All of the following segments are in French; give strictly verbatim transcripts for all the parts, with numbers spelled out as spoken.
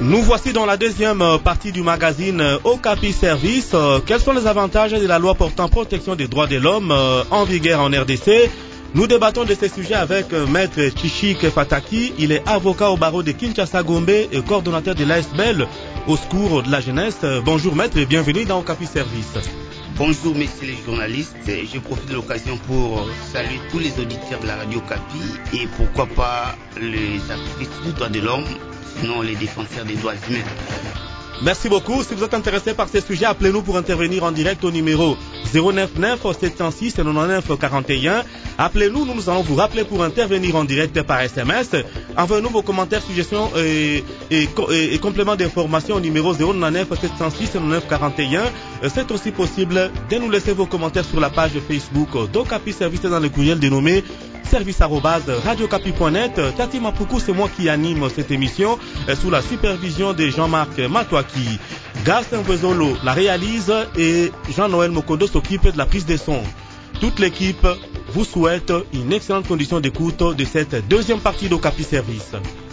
Nous voici dans la deuxième partie du magazine Okapi Service. Quels sont les avantages de la loi portant protection des droits de l'homme en vigueur en R D C? Nous débattons de ces sujets avec Maître Tchishik Fataki. Il est avocat au barreau de Kinshasa-Gombe et coordonnateur de l'A S B E L au secours de la jeunesse. Bonjour Maître et bienvenue dans Okapi Service. Bonjour messieurs les journalistes, je profite de l'occasion pour saluer tous les auditeurs de la radio Okapi et pourquoi pas les activistes des droits de l'homme, sinon les défenseurs des droits humains. Merci beaucoup. Si vous êtes intéressé par ces sujets, appelez-nous pour intervenir en direct au numéro zéro neuf neuf sept zéro six neuf neuf quarante et un. Appelez-nous, nous, nous allons vous rappeler pour intervenir en direct par S M S. Envoyez-nous vos commentaires, suggestions et, et, et, et compléments d'information au numéro zéro neuf neuf sept zéro six neuf neuf quarante et un. C'est aussi possible de nous laisser vos commentaires sur la page Facebook d'Okapi Service dans le courriel dénommé service arobase radio okapi point net. Tati Mapoukou, c'est moi qui anime cette émission sous la supervision de Jean-Marc Matouaki. Gaston Bezolo la réalise et Jean-Noël Mokondo s'occupe de la prise de son. Toute l'équipe vous souhaite une excellente condition d'écoute de cette deuxième partie d'Okapi Service.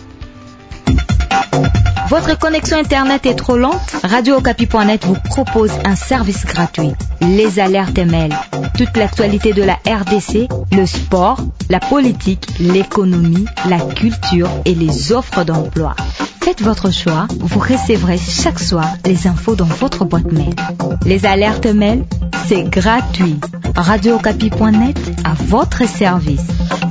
Votre connexion Internet est trop lente? radio okapi point net vous propose un service gratuit. Les alertes mail. Toute l'actualité de la R D C, le sport, la politique, l'économie, la culture et les offres d'emploi. Faites votre choix, vous recevrez chaque soir les infos dans votre boîte mail. Les alertes mail, c'est gratuit. radio okapi point net à votre service.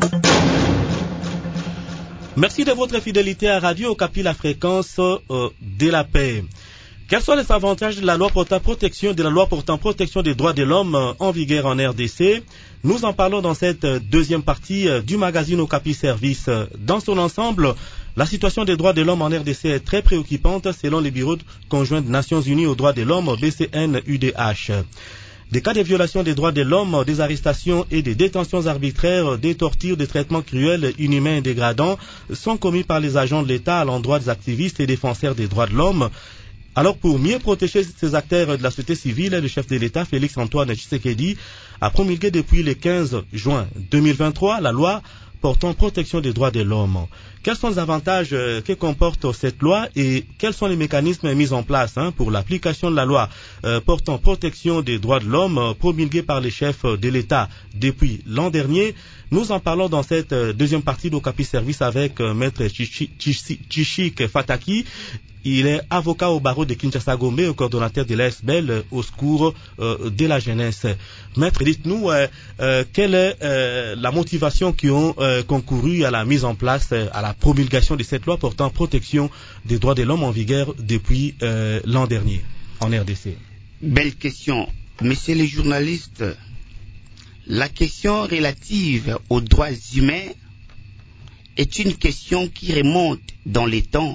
Merci de votre fidélité à Radio Okapi, la fréquence euh, de la paix. Quels sont les avantages de la loi portant protection, de la loi portant protection des droits de l'homme euh, en vigueur en R D C? Nous en parlons dans cette deuxième partie euh, du magazine Okapi Service. Dans son ensemble, la situation des droits de l'homme en R D C est très préoccupante selon les bureaux conjoints des Nations Unies aux droits de l'homme B C N U D H. Des cas de violation des droits de l'homme, des arrestations et des détentions arbitraires, des tortures, des traitements cruels, inhumains et dégradants sont commis par les agents de l'État à l'endroit des activistes et défenseurs des droits de l'homme. Alors pour mieux protéger ces acteurs de la société civile, le chef de l'État, Félix Antoine Tshisekedi, a promulgué depuis le quinze juin deux mille vingt-trois la loi portant protection des droits de l'homme. Quels sont les avantages que comporte cette loi et quels sont les mécanismes mis en place hein, pour l'application de la loi euh, portant protection des droits de l'homme euh, promulguée par les chefs de l'État depuis l'an dernier? Nous en parlons dans cette euh, deuxième partie d'Okapi Service avec euh, Maître Tchishik Fataki. Il est avocat au barreau de Kinshasa-Gombe et coordonnateur de l'A S B E L au secours euh, de la jeunesse. Maître, dites-nous euh, euh, quelle est euh, la motivation qui ont euh, concouru à la mise en place, euh, à la promulgation de cette loi portant protection des droits de l'homme en vigueur depuis euh, l'an dernier en R D C. Belle question. Messieurs les journalistes, la question relative aux droits humains est une question qui remonte dans les temps.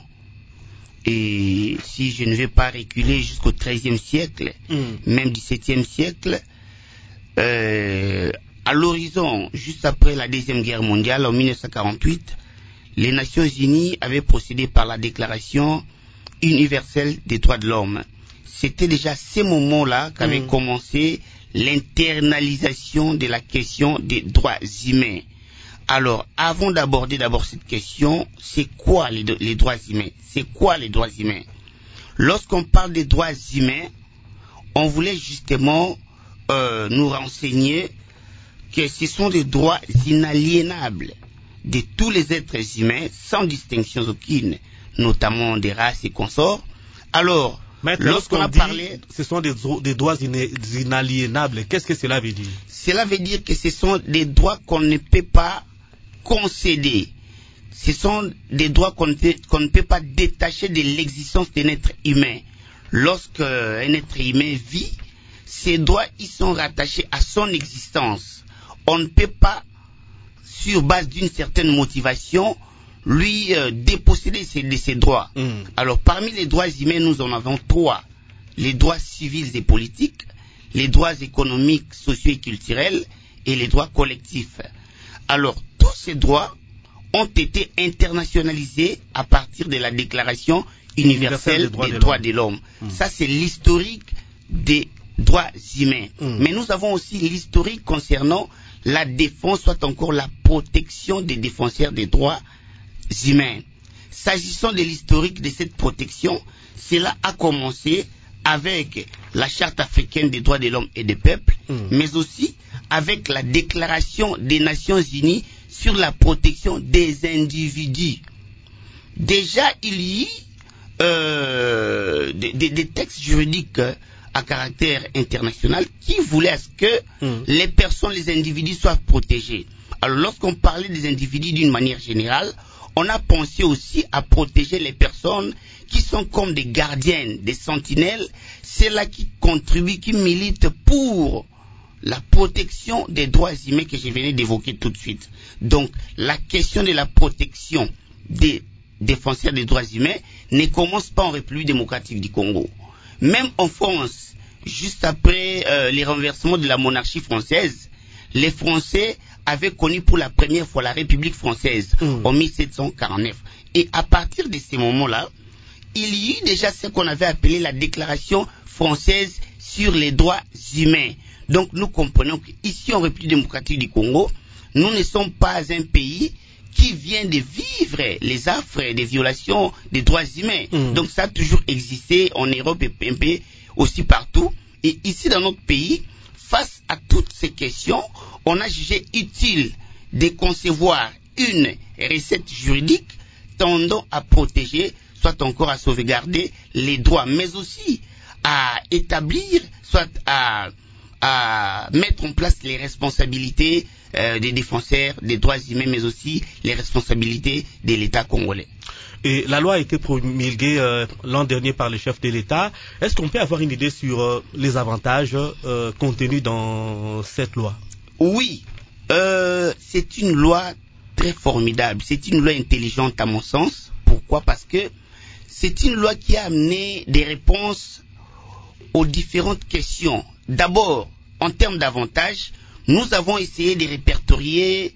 Et si je ne vais pas reculer jusqu'au treizième siècle, mm. même dix-septième siècle, euh, à l'horizon, juste après la Deuxième Guerre mondiale, en mille neuf cent quarante-huit, les Nations Unies avaient procédé par la Déclaration universelle des droits de l'homme. C'était déjà à ces moments-là qu'avait mm. commencé l'internalisation de la question des droits humains. Alors, avant d'aborder d'abord cette question, c'est quoi les, les droits humains? C'est quoi les droits humains? Lorsqu'on parle des droits humains, on voulait justement euh, nous renseigner que ce sont des droits inaliénables de tous les êtres humains, sans distinction aucune, notamment des races et consorts. Alors, Maître, lorsqu'on a dit parlé, ce sont des, des droits inaliénables, qu'est-ce que cela veut dire? Cela veut dire que ce sont des droits qu'on ne peut pas concéder. Ce sont des droits qu'on ne, qu'on ne peut pas détacher de l'existence d'un être humain. Lorsqu'un être humain vit, ces droits ils sont rattachés à son existence. On ne peut pas, sur base d'une certaine motivation, lui euh, déposséder de ses droits. Mm. Alors parmi les droits humains, nous en avons trois. Les droits civils et politiques, les droits économiques, sociaux et culturels et les droits collectifs. Alors tous ces droits ont été internationalisés à partir de la Déclaration universelle des droits, des droits de l'homme. Mmh. Ça, c'est l'historique des droits humains. Mmh. Mais nous avons aussi l'historique concernant la défense, soit encore la protection des défenseurs des droits humains. s'agissant de l'historique de cette protection, cela a commencé avec la Charte africaine des droits de l'homme et des peuples, mmh. mais aussi avec la Déclaration des Nations Unies sur la protection des individus. Déjà, il y a euh, des, des, des textes juridiques à caractère international qui voulaient à ce que mmh. les personnes, les individus soient protégés. Alors, lorsqu'on parlait des individus d'une manière générale, on a pensé aussi à protéger les personnes qui sont comme des gardiennes, des sentinelles, c'est là qui contribuent, qui militent pour la protection des droits humains que je venais d'évoquer tout de suite. Donc, la question de la protection des défenseurs des droits humains ne commence pas en République démocratique du Congo. Même en France, juste après euh, les renversements de la monarchie française, les Français avaient connu pour la première fois la République française mmh. en mille sept cent quarante-neuf. Et à partir de ces moments-là, il y a eu déjà ce qu'on avait appelé la Déclaration française sur les droits humains. Donc nous comprenons qu'ici en République démocratique du Congo, nous ne sommes pas un pays qui vient de vivre les affres des violations des droits humains. Mmh. Donc ça a toujours existé en Europe et un peu aussi partout. Et ici dans notre pays, face à toutes ces questions, on a jugé utile de concevoir une recette juridique tendant à protéger, soit encore à sauvegarder les droits, mais aussi à établir, soit à, à mettre en place les responsabilités euh, des défenseurs des droits humains, mais aussi les responsabilités de l'État congolais. Et la loi a été promulguée euh, l'an dernier par le chef de l'État. Est-ce qu'on peut avoir une idée sur euh, les avantages euh, contenus dans cette loi? Oui, euh, c'est une loi très formidable. C'est une loi intelligente à mon sens. Pourquoi? Parce que c'est une loi qui a amené des réponses aux différentes questions. D'abord, en termes d'avantages, nous avons essayé de répertorier,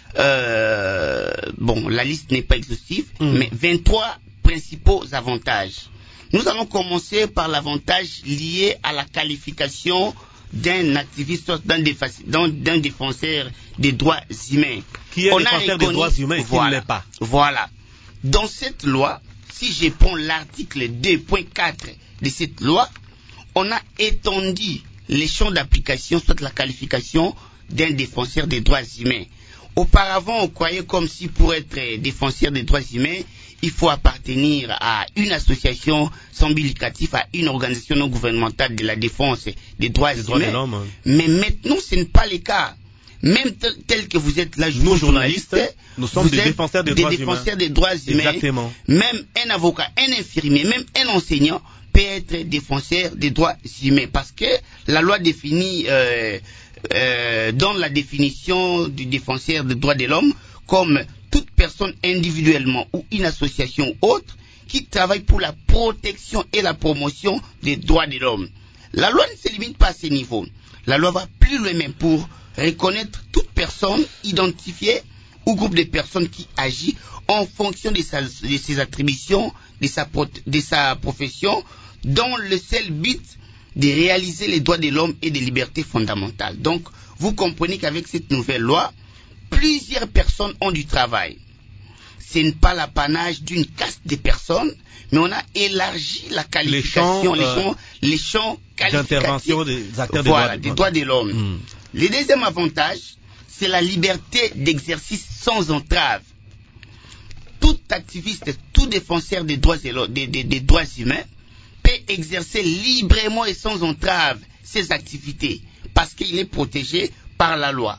euh, bon, la liste n'est pas exhaustive, mmh. mais vingt-trois principaux avantages. Nous allons commencer par l'avantage lié à la qualification d'un activiste, d'un, d'un défenseur des droits humains. Qui est défenseur des droits humains et voilà, qui ne l'est pas. Voilà. Dans cette loi, si je prends l'article deux point quatre de cette loi, on a étendu les champs d'application, soit la qualification d'un défenseur des droits humains. Auparavant, on croyait comme si pour être défenseur des droits humains, il faut appartenir à une association sans but lucratif, à une organisation non gouvernementale de la défense des droits des humains. Droits de l'homme. Mais maintenant, ce n'est pas le cas. Même tel, tel que vous êtes là, nous journalistes, nous sommes des défenseurs des, des droits, défenseurs humains. des droits humains. Exactement. Même un avocat, un infirmier, même un enseignant peut être défenseur des droits humains. Parce que la loi définit, euh, euh, dans la définition du défenseur des droits de l'homme, comme toute personne individuellement ou une association autre qui travaille pour la protection et la promotion des droits de l'homme. La loi ne se limite pas à ce niveau. La loi va plus loin même pour reconnaître toute personne identifiée ou groupe de personnes qui agit en fonction de, sa, de ses attributions, de sa, de sa profession, dans le seul but de réaliser les droits de l'homme et des libertés fondamentales. Donc, vous comprenez qu'avec cette nouvelle loi, plusieurs personnes ont du travail. Ce n'est pas l'apanage d'une caste de personnes, mais on a élargi la qualification, les champs, les champs, euh, les champs d'intervention des acteurs voilà, des droits de l'homme. Mmh. Le deuxième avantage, c'est la liberté d'exercice sans entrave. Tout activiste, tout défenseur des droits, des, des, des droits humains peut exercer librement et sans entrave ses activités parce qu'il est protégé par la loi.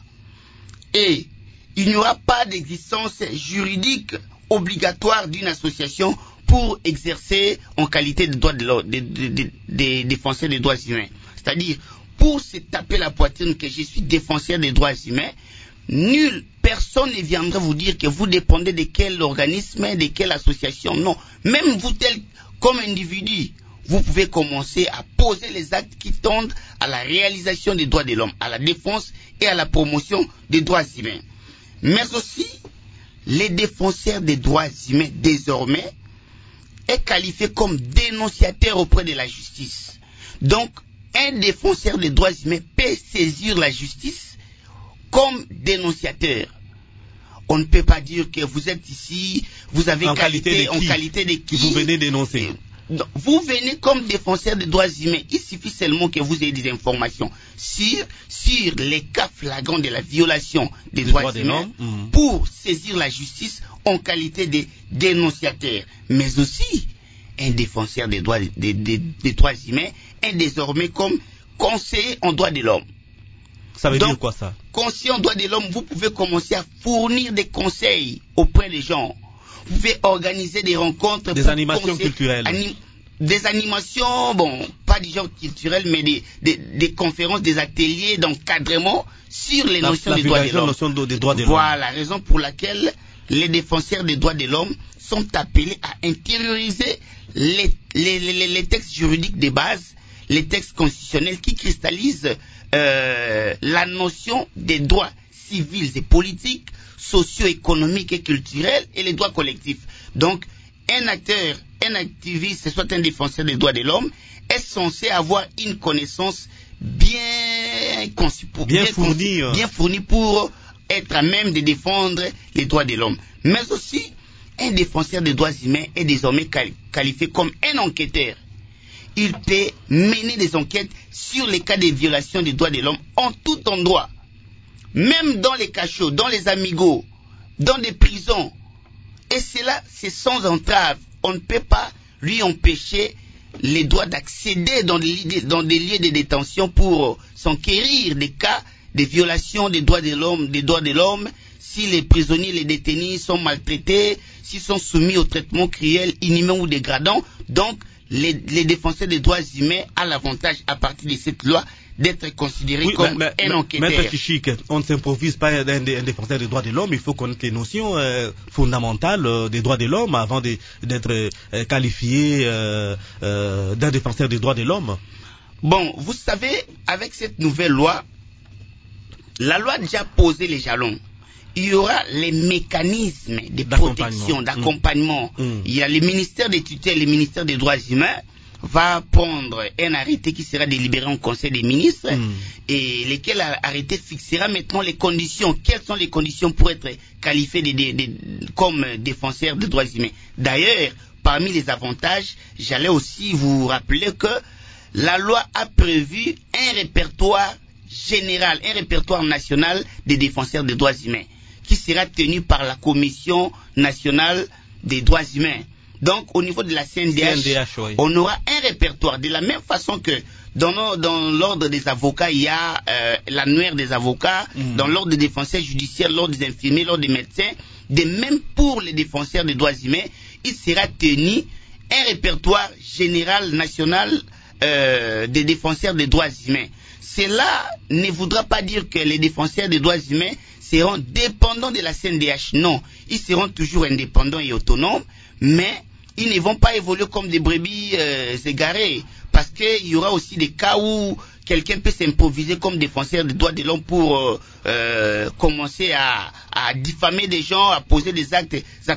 Et il n'y aura pas d'existence juridique obligatoire d'une association pour exercer en qualité de droit de l'homme, des de, de, de défenseurs des droits humains. C'est-à-dire, pour se taper la poitrine que je suis défenseur des droits humains, nulle personne ne viendra vous dire que vous dépendez de quel organisme, de quelle association. Non. Même vous, tel comme individu, vous pouvez commencer à poser les actes qui tendent à la réalisation des droits de l'homme, à la défense et à la promotion des droits humains. Mais aussi, les défenseurs des droits humains, désormais, est qualifié comme dénonciateur auprès de la justice. Donc, un défenseur des droits humains peut saisir la justice comme dénonciateur. on ne peut pas dire que vous êtes ici, vous avez en qualité, qualité en qualité de qui vous venez dénoncer. Vous venez comme défenseur des droits humains. Il suffit seulement que vous ayez des informations sur, sur les cas flagrants de la violation des droits, droits humains mmh. pour saisir la justice en qualité de dénonciateur. Mais aussi, un défenseur des droits, des, des, des droits humains est désormais comme conseiller en droits de l'homme. Ça veut Donc, dire quoi ça? Conseiller en droits de l'homme, vous pouvez commencer à fournir des conseils auprès des gens. Vous pouvez organiser des rencontres. Des animations culturelles. Anim, des animations, bon, pas du genre culturel, mais des, des, des conférences, des ateliers d'encadrement sur les la, notions la des droits de l'homme. Notion de, des droits de l'homme. Voilà la raison pour laquelle les défenseurs des droits de l'homme sont appelés à intérioriser les, les, les, les textes juridiques de base, les textes constitutionnels qui cristallisent euh, la notion des droits civils et politiques, socio-économiques et culturels et les droits collectifs. Donc, un acteur, un activiste, soit un défenseur des droits de l'homme, est censé avoir une connaissance bien conçue, pour, bien, bien, fournie, conçue, bien fournie pour être à même de défendre les droits de l'homme. Mais aussi, un défenseur des droits humains est désormais qualifié comme un enquêteur. Il peut mener des enquêtes sur les cas de violation des droits de l'homme en tout endroit. Même dans les cachots, dans les amigos, dans des prisons. Et cela, c'est sans entrave. On ne peut pas lui empêcher les droits d'accéder dans des, dans des lieux de détention pour s'enquérir des cas de violation des droits de l'homme, des droits de l'homme, si les prisonniers, les détenus sont maltraités, s'ils sont soumis au traitement cruel, inhumain ou dégradant. Donc, les, les défenseurs des droits humains ont l'avantage, à partir de cette loi, d'être considérés oui, comme mais, mais, un enquêteur. Maître Chichik, on ne s'improvise pas un, un défenseur des droits de l'homme, il faut connaître les notions euh, fondamentales euh, des droits de l'homme avant d'être euh, qualifié euh, euh, d'un défenseur des droits de l'homme. Bon, vous savez, avec cette nouvelle loi, la loi a déjà posé les jalons. Il y aura les mécanismes de protection, d'accompagnement. Mmh. Mmh. Il y a le ministère des tutelles, le ministère des droits humains va prendre un arrêté qui sera délibéré en Conseil des ministres mmh. et lequel arrêté fixera maintenant les conditions. Quelles sont les conditions pour être qualifié de, de, de, comme défenseur des droits humains? D'ailleurs, parmi les avantages, j'allais aussi vous rappeler que la loi a prévu un répertoire général, un répertoire national des défenseurs des droits humains qui sera tenu par la Commission nationale des droits humains. Donc, au niveau de la C N D H, C N D H oui. On aura un répertoire de la même façon que dans, dans l'ordre des avocats, il y a euh, l'annuaire des avocats, mmh. dans l'ordre des défenseurs judiciaires, l'ordre des infirmiers, l'ordre des médecins. De même pour les défenseurs des droits humains, il sera tenu un répertoire général national euh, des défenseurs des droits humains. Cela ne voudra pas dire que les défenseurs des droits humains seront dépendants de la C N D H. Non, ils seront toujours indépendants et autonomes, mais ils ne vont pas évoluer comme des brebis euh, égarées, parce qu'il y aura aussi des cas où quelqu'un peut s'improviser comme défenseur des droits de l'homme pour euh, euh, commencer à, à diffamer des gens, à poser des actes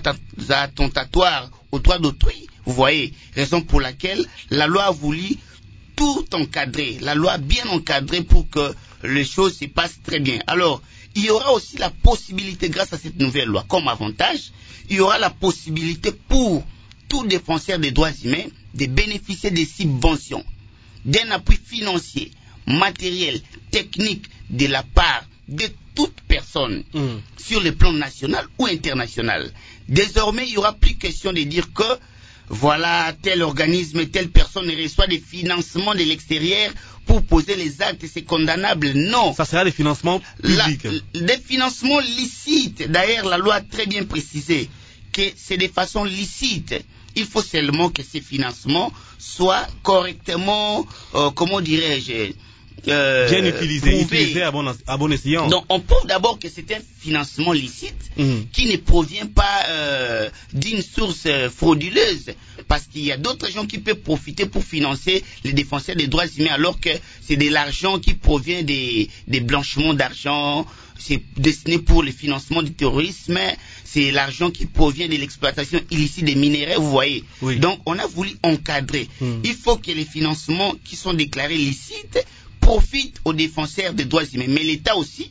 attentatoires aux droits d'autrui. Vous voyez, raison pour laquelle la loi a voulu tout encadrer, la loi bien encadrée pour que les choses se passent très bien. Alors, il y aura aussi la possibilité, grâce à cette nouvelle loi, comme avantage, il y aura la possibilité pour tout défenseur des droits humains de bénéficier des subventions, d'un appui financier, matériel, technique de la part de toute personne mmh. sur le plan national ou international. Désormais, il n'y aura plus question de dire que voilà, tel organisme, telle personne reçoit des financements de l'extérieur pour poser les actes, c'est condamnable. Non. Ça sera des financements publics. La, des financements licites. D'ailleurs, la loi a très bien précisé que c'est de façon licite. Il faut seulement que ces financements soient correctement, euh, comment dirais-je, Euh, bien utilisé, utilisé à bon, à bon escient. Donc on prouve d'abord que c'est un financement licite mmh. qui ne provient pas euh, d'une source euh, frauduleuse, parce qu'il y a d'autres gens qui peuvent profiter pour financer les défenseurs des droits humains, alors que c'est de l'argent qui provient des, des blanchiments d'argent, c'est destiné pour le financement du terrorisme, c'est l'argent qui provient de l'exploitation illicite des minéraux, vous voyez. Oui. Donc on a voulu encadrer. Mmh. Il faut que les financements qui sont déclarés licites profite aux défenseurs des droits humains. Mais l'État aussi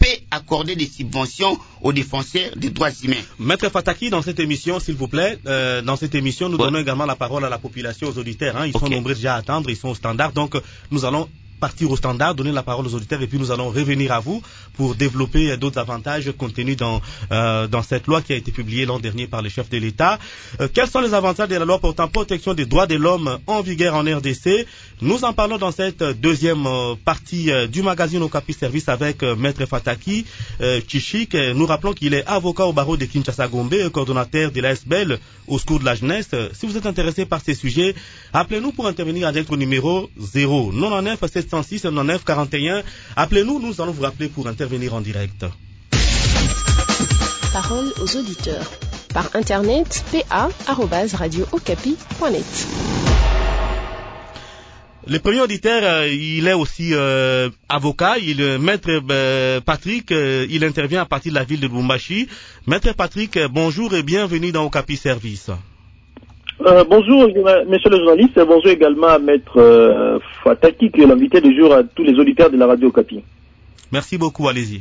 peut accorder des subventions aux défenseurs des droits humains. Maître Fataki, dans cette émission, s'il vous plaît, euh, dans cette émission, nous ouais. donnons également la parole à la population, aux auditeurs. Hein. Ils okay. sont nombreux déjà à attendre, ils sont au standard. Donc, nous allons partir au standard, donner la parole aux auditeurs et puis nous allons revenir à vous pour développer d'autres avantages contenus dans, euh, dans cette loi qui a été publiée l'an dernier par le chef de l'État. Euh, quels sont les avantages de la loi portant protection des droits de l'homme en vigueur en R D C? Nous en parlons dans cette deuxième euh, partie euh, du magazine Okapi Service avec euh, Maître Fataki euh, Chichik. Nous rappelons qu'il est avocat au barreau de Kinshasa Gombe, coordonnateur de l'A S B E L au secours de la jeunesse. Euh, si vous êtes intéressé par ces sujets, appelez-nous pour intervenir à notre numéro zéro neuf neuf sept cent six soixante-neuf quarante et un. Appelez-nous, nous allons vous rappeler pour intervenir en direct. Parole aux auditeurs. Par internet, p a arobase radio okapi point net. Le premier auditeur, euh, il est aussi euh, avocat, il euh, Maître euh, Patrick, euh, il intervient à partir de la ville de Lubumbashi. Maître Patrick, euh, bonjour et bienvenue dans Okapi Service. Euh, bonjour, messieurs les journalistes, et bonjour également à Maître euh, Fataki, qui est l'invité du jour à tous les auditeurs de la radio Okapi. Merci beaucoup, allez-y.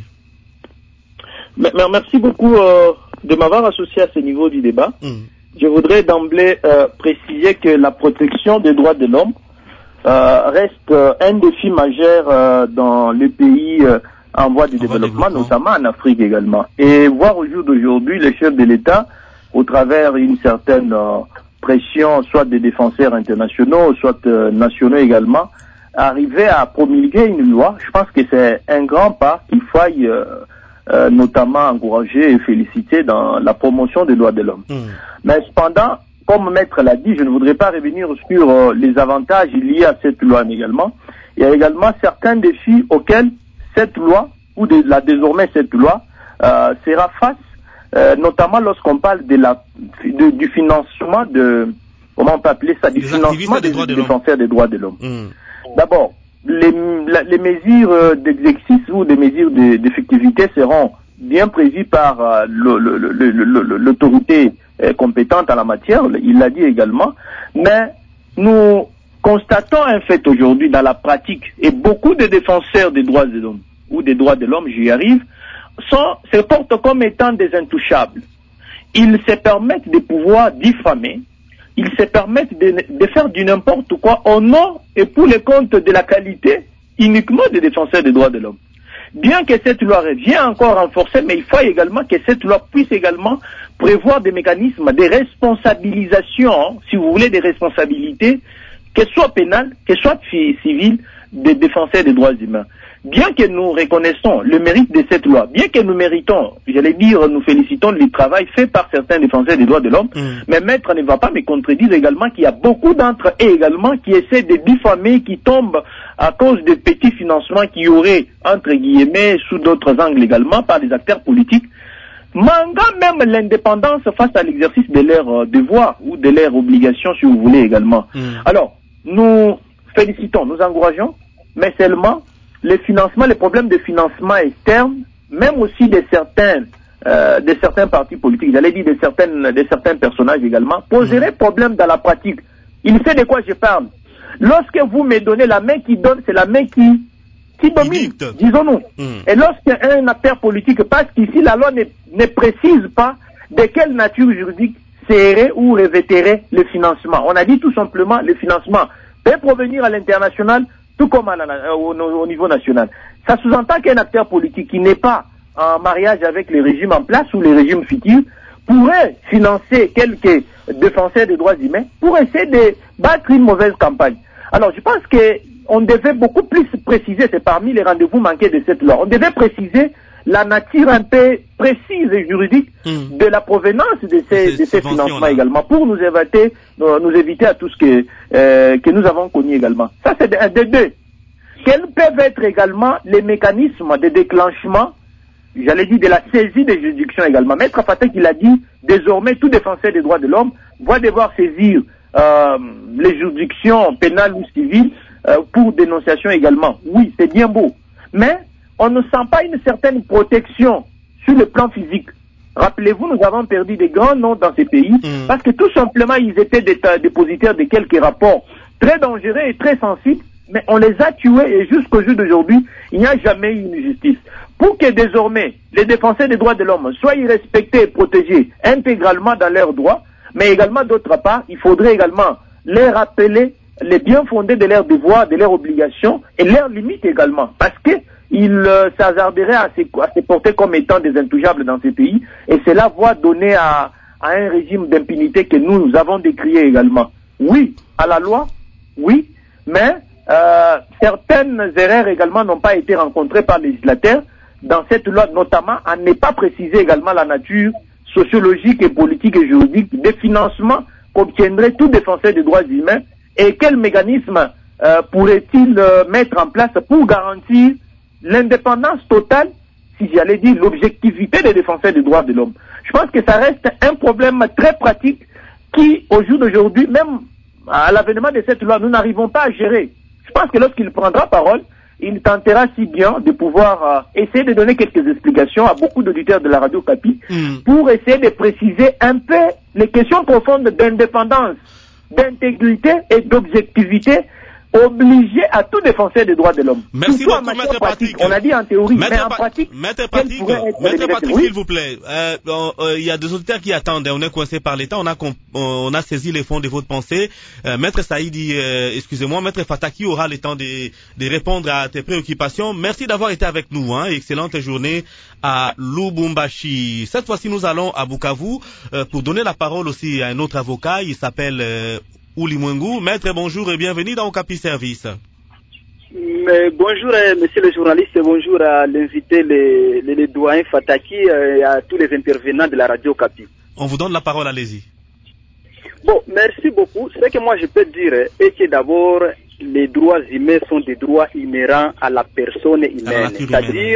Merci beaucoup euh, de m'avoir associé à ce niveau du débat. Mm. Je voudrais d'emblée euh, préciser que la protection des droits de l'homme euh, reste euh, un défi majeur euh, dans les pays euh, en voie de développement, développement, notamment en Afrique également. Et voir au jour d'aujourd'hui les chefs de l'État, au travers d'une certaine euh, pression, soit des défenseurs internationaux, soit euh, nationaux également, arriver à promulguer une loi, je pense que c'est un grand pas qu'il faille euh, euh, notamment encourager et féliciter dans la promotion des droits de l'homme. Mmh. Mais cependant, comme Maître l'a dit, je ne voudrais pas revenir sur euh, les avantages liés à cette loi également. Il y a également certains défis auxquels cette loi, ou de, la, désormais cette loi, euh, sera face, euh, notamment lorsqu'on parle de la, de, du financement de, comment on peut appeler ça, du les financement des, des, des défenseurs des droits de l'homme. Mmh. D'abord, les, la, les mesures d'exercice ou des mesures d'effectivité seront bien prévues par euh, l'autorité euh, compétente en la matière, il l'a dit également, mais nous constatons un fait aujourd'hui dans la pratique, et beaucoup de défenseurs des droits de l'homme, ou des droits de l'homme, j'y arrive, sont, se portent comme étant des intouchables. Ils se permettent de pouvoir diffamer, ils se permettent de, de faire du n'importe quoi au nom et pour le compte de la qualité uniquement des défenseurs des droits de l'homme. Bien que cette loi vienne encore renforcer, mais il faut également que cette loi puisse également prévoir des mécanismes de responsabilisation, si vous voulez, des responsabilités, qu'elles soient pénales, qu'elles soient civiles, des défenseurs des droits humains. Bien que nous reconnaissons le mérite de cette loi, bien que nous méritons, j'allais dire, nous félicitons le travail fait par certains défenseurs des droits de l'homme, mmh. mais Maître ne va pas me contredire également qu'il y a beaucoup d'entre eux également qui essaient de diffamer, qui tombent à cause de petits financements qui auraient, entre guillemets, sous d'autres angles également, par des acteurs politiques, manquant même l'indépendance face à l'exercice de leurs devoirs ou de leurs obligations, si vous voulez également. Mmh. Alors, nous félicitons, nous encourageons, mais seulement les financements, les problèmes de financement externe, même aussi de certains, euh, de certains partis politiques, j'allais dire de certaines, de certains personnages également, poseraient problème dans la pratique. Il sait de quoi je parle. Lorsque vous me donnez la main qui donne, c'est la main qui, qui domine, disons-nous. Mm. Et lorsqu'un acteur politique, parce qu'ici la loi ne, ne précise pas de quelle nature juridique serait ou revêterait le financement. On a dit tout simplement le financement peut provenir à l'international, tout comme à la, au, au niveau national. Ça sous-entend qu'un acteur politique qui n'est pas en mariage avec les régimes en place ou les régimes fictifs pourrait financer quelques défenseurs des droits humains pour essayer de battre une mauvaise campagne. Alors je pense qu'on devait beaucoup plus préciser, c'est parmi les rendez-vous manqués de cette loi, on devait préciser la nature un peu précise et juridique mmh. de la provenance de ces, de ces financements également, pour nous éviter, nous éviter à tout ce que, euh, que nous avons connu également. Ça, c'est de, de deux. Quels peuvent être également les mécanismes de déclenchement, j'allais dire de la saisie des juridictions également. Maître Fatek, il a dit, désormais, tout défenseur des droits de l'homme va devoir saisir euh, les juridictions pénales ou civiles euh, pour dénonciation également. Oui, c'est bien beau. Mais on ne sent pas une certaine protection sur le plan physique. Rappelez-vous, nous avons perdu des grands noms dans ces pays mmh. parce que tout simplement, ils étaient dépositaires de quelques rapports très dangereux et très sensibles mais on les a tués et jusqu'au jour d'aujourd'hui, il n'y a jamais eu une justice. Pour que désormais les défenseurs des droits de l'homme soient respectés et protégés intégralement dans leurs droits, mais également d'autre part, il faudrait également les rappeler les bien fondés de leurs devoirs, de leurs obligations et leurs limites également, parce qu'ils euh, s'hasarderaient à se, à se porter comme étant des intouchables dans ces pays, et cela va donner à, à un régime d'impunité que nous, nous avons décrié également. Oui, à la loi, oui, mais euh, certaines erreurs également n'ont pas été rencontrées par les législateurs dans cette loi, notamment à ne pas préciser également la nature sociologique et politique et juridique des financements qu'obtiendrait tout défenseur des droits humains et quel mécanisme euh, pourrait-il euh, mettre en place pour garantir l'indépendance totale, si j'allais dire l'objectivité des défenseurs des droits de l'homme. Je pense que ça reste un problème très pratique qui, au jour d'aujourd'hui, même à l'avènement de cette loi, nous n'arrivons pas à gérer. Je pense que lorsqu'il prendra parole, il tentera si bien de pouvoir euh, essayer de donner quelques explications à beaucoup d'auditeurs de la radio Capi mm. pour essayer de préciser un peu les questions profondes d'indépendance, d'intégrité et d'objectivité obligé à tout défenseur des droits de l'homme. Merci beaucoup, Maître Patrick. On a dit en théorie, Maître mais en pa pratique, Maître Patrick, Maître Patrick, s'il vous plaît, euh, euh, il y a des auditeurs qui attendent. On est coincé par l'État. On a on a saisi les fonds de votre pensée. Euh, Maître Saïdi, euh, excusez-moi, Maître Fataki aura le temps de, de répondre à tes préoccupations. Merci d'avoir été avec nous. Hein. Excellente journée à Lubumbashi. Cette fois-ci, nous allons à Bukavu euh, pour donner la parole aussi à un autre avocat. Il s'appelle euh, Ulimwengu. Maître, bonjour et bienvenue dans Okapi Service. Mais bonjour, euh, monsieur le journaliste, bonjour à l'invité, les, les, les doyens Fataki euh, et à tous les intervenants de la radio Okapi. On vous donne la parole, allez-y. Bon, merci beaucoup. Ce que moi je peux dire est que d'abord, les droits humains sont des droits inhérents à la personne humaine. C'est-à-dire,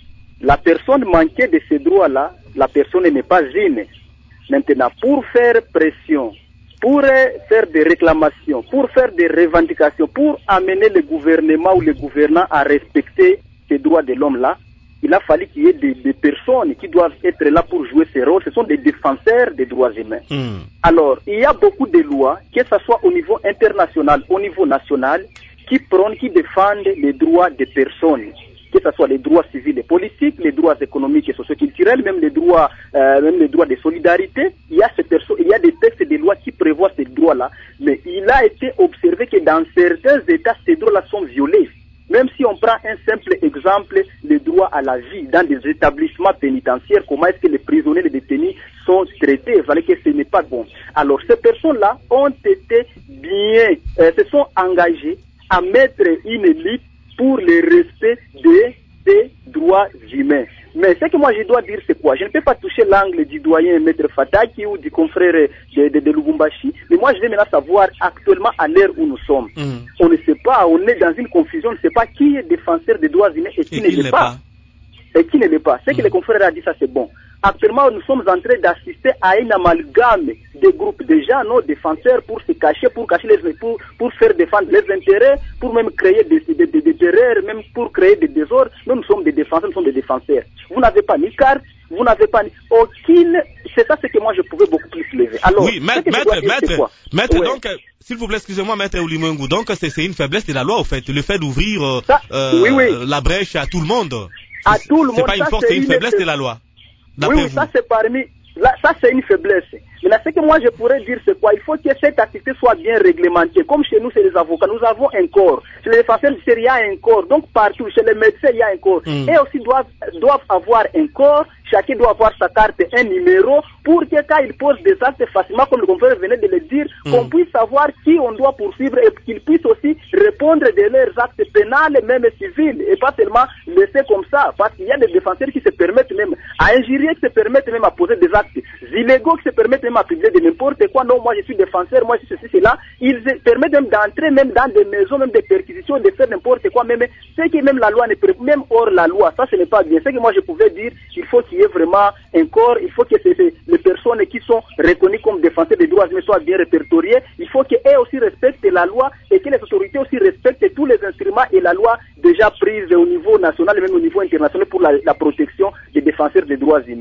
la personne manquée de ces droits-là, la personne n'est pas une. Maintenant, pour faire pression, pour faire des réclamations, pour faire des revendications, pour amener le gouvernement ou les gouvernants à respecter ces droits de l'homme-là, il a fallu qu'il y ait des, des personnes qui doivent être là pour jouer ces rôles. Ce sont des défenseurs des droits humains. Mm. Alors, il y a beaucoup de lois, que ce soit au niveau international, au niveau national, qui prônent, qui défendent les droits des personnes, que ce soit les droits civils et politiques, les droits économiques et socioculturels, même les droits, euh, même les droits de solidarité. Il y a ces personnes, il y a des textes de loi qui prévoient ces droits-là, mais il a été observé que dans certains États, ces droits-là sont violés. Même si on prend un simple exemple, les droits à la vie dans des établissements pénitentiaires, comment est-ce que les prisonniers, les détenus sont traités, il fallait que ce n'est pas bon. Alors ces personnes-là ont été bien, euh, se sont engagées à mettre une limite pour le respect de ces droits humains. Mais ce que moi je dois dire, c'est quoi? Je ne peux pas toucher l'angle du doyen Maître Fataki ou du confrère de, de, de Lubumbashi, mais moi je vais maintenant savoir actuellement à l'heure où nous sommes. Mm. On ne sait pas, on est dans une confusion, on ne sait pas qui est défenseur des droits humains et qui, et qui ne l'est pas. pas. Et qui ne l'est pas. Ce mm. que le confrère a dit, ça c'est bon. Actuellement, nous sommes en train d'assister à un amalgame des groupes de gens, nos défenseurs, pour se cacher, pour cacher les, pour, pour faire défendre les intérêts, pour même créer des, des, des, des terreurs, même pour créer des désordres. Nous, nous sommes des défenseurs, nous sommes des défenseurs. Vous n'avez pas ni carte, vous n'avez pas ni aucune. C'est ça ce que moi je pouvais beaucoup plus lever. Alors, oui, maître, maître, maître, maître, ouais. donc, euh, s'il vous plaît, excusez-moi, maître Ulimwengu. Donc, c'est une faiblesse de la loi, au fait, le fait d'ouvrir euh, euh, oui, oui. la brèche à tout le monde. À tout le monde. C'est pas une force, c'est une faiblesse de la loi. Oui, oui, ça c'est parmi, là, ça c'est une faiblesse. Mais là, ce que moi je pourrais dire, c'est quoi? Il faut que cette activité soit bien réglementée. Comme chez nous, c'est les avocats, nous avons un corps. Chez les défenseurs, il y a un corps. Donc partout, chez les médecins, il y a un corps. Mm. Et aussi doivent, doivent avoir un corps. Chacun doit avoir sa carte, un numéro, pour que quand il pose des actes facilement, comme le confrère venait de le dire, mm. qu'on puisse savoir qui on doit poursuivre et qu'ils puissent aussi répondre de leurs actes pénals, même civils, et pas seulement laisser comme ça. Parce qu'il y a des défenseurs qui se permettent même à injurier, qui se permettent même à poser des actes illégaux, qui se permettent même à publier de n'importe quoi. Non, moi je suis défenseur, moi je suis ceci, cela. Ils se permettent même d'entrer même dans des maisons, même des perquisitions, de faire n'importe quoi. Même ce qui même la loi ne peut, même hors la loi, ça ce n'est pas bien. Ce que moi je pouvais dire, il faut qu'il y ait vraiment un corps, il faut que ces, ces, les personnes qui sont reconnues comme défenseurs des droits humains soient bien répertoriées. Il faut qu'elles aussi respectent la loi et que les autorités aussi respectent tous les instruments et la loi déjà prise au niveau national et même au niveau international pour la, la protection des défenseurs des droits humains.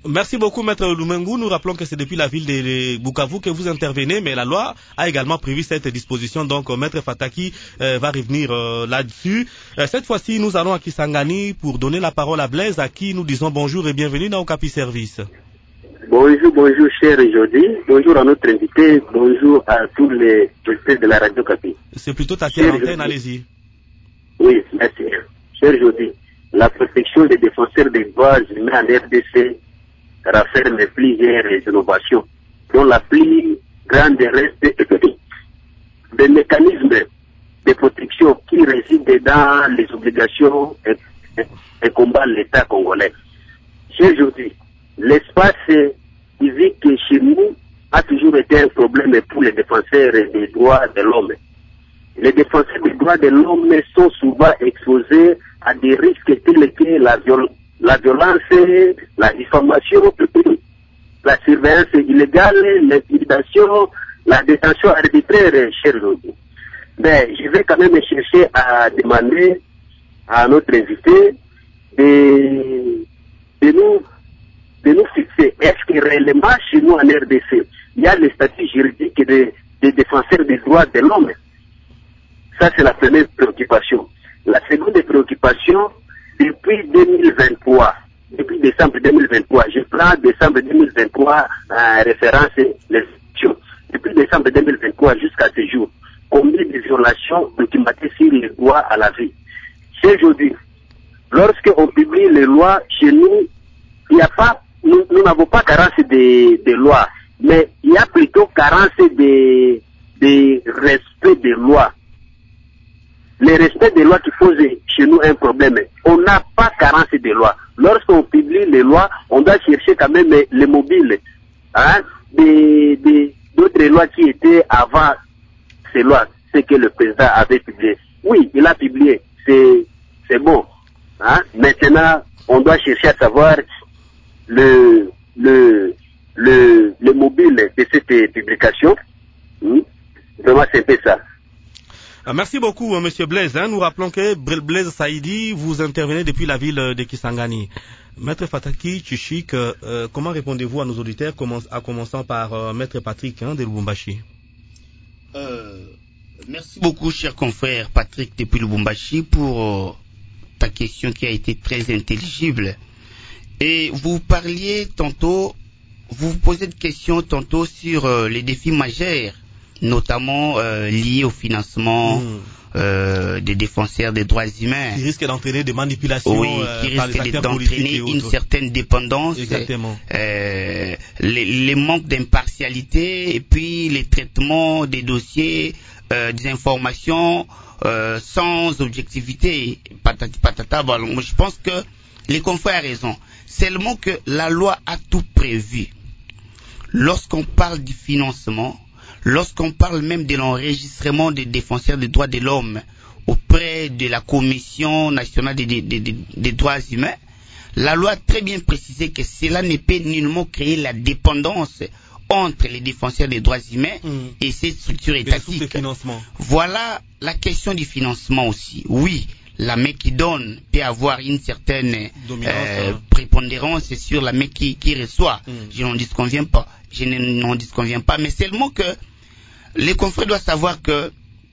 Merci beaucoup, Maître Lumengu. Nous rappelons que c'est depuis la ville de Bukavu que vous intervenez, mais la loi a également prévu cette disposition. Donc, Maître Fataki euh, va revenir euh, là-dessus. Euh, cette fois-ci, nous allons à Kisangani pour donner la parole à Blaise, à qui nous disons bonjour et bienvenue dans Okapi Service. Bonjour, bonjour, cher Jody. Bonjour à notre invité. Bonjour à tous les auditeurs de la radio Okapi. C'est plutôt ta quarantaine, allez-y. Oui, merci. Cher Jody, la protection des défenseurs des droits humains en R D C rafferme plusieurs innovations, dont la plus grande reste des mécanismes de protection qui résident dans les obligations et, et, et combat l'État congolais. Cher Jody, l'espace physique chez nous a toujours été un problème pour les défenseurs des droits de l'homme. Les défenseurs des droits de l'homme sont souvent exposés à des risques tels que la violence, la violence, la diffamation, la surveillance illégale, l'intimidation, la détention arbitraire, cher Lodi. Mais je vais quand même chercher à demander à notre invité de, de, nous, de nous fixer. Est-ce que réellement chez nous en R D C, il y a le statut juridique des de défenseurs des droits de l'homme? Ça, c'est la première préoccupation. La seconde préoccupation, depuis deux mille vingt-trois, depuis décembre deux mille vingt-trois, je prends décembre deux mille vingt-trois en référence les élections. Depuis décembre deux mille vingt-trois jusqu'à ce jour, combien de violations documentées sur les droits à la vie? C'est aujourd'hui, lorsqu'on publie les lois chez nous, il n'y a pas, nous n'avons pas carence de, de lois, mais il y a plutôt carence de, de respect des lois. Le respect des lois qui pose chez nous un problème. On n'a pas carence de lois. Lorsqu'on publie les lois, on doit chercher quand même les mobiles, hein, des, des, d'autres lois qui étaient avant ces lois, ce que le président avait publié. Oui, il a publié, c'est, c'est bon. Hein. Maintenant, on doit chercher à savoir le, le, le, le mobile de cette publication. Hmm. Vraiment, c'est un peu ça. Merci beaucoup, Monsieur Blaise. Nous rappelons que Blaise Saïdi, vous intervenez depuis la ville de Kisangani. Maître Fataki Tchishik, euh, comment répondez-vous à nos auditeurs, à commençant par euh, Maître Patrick hein, de Lubumbashi? euh, Merci beaucoup, cher confrère Patrick depuis Lubumbashi, pour euh, ta question qui a été très intelligible. Et vous parliez tantôt, vous vous posez des questions tantôt sur euh, les défis majeurs, notamment euh, liés au financement mmh. euh, des défenseurs des droits humains. Qui risque d'entraîner des manipulations. Oui, qui euh, risque d'entraîner une certaine dépendance. Exactement. Euh, les, les manques d'impartialité et puis les traitements des dossiers, euh, des informations euh, sans objectivité. Patati patata. Bon, moi, je pense que les confrères ont raison. Seulement que la loi a tout prévu. Lorsqu'on parle du financement, lorsqu'on parle même de l'enregistrement des défenseurs des droits de l'homme auprès de la Commission nationale des, des, des, des droits humains, la loi a très bien précisé que cela ne peut nullement créer la dépendance entre les défenseurs des droits humains mmh. et ces structures étatiques. Voilà la question du financement aussi. Oui, la main qui donne peut avoir une certaine euh, prépondérance sur la main qui, qui reçoit. Mmh. Je n'en disconviens pas. Je n'en disconviens pas, mais seulement que les confrères doivent savoir que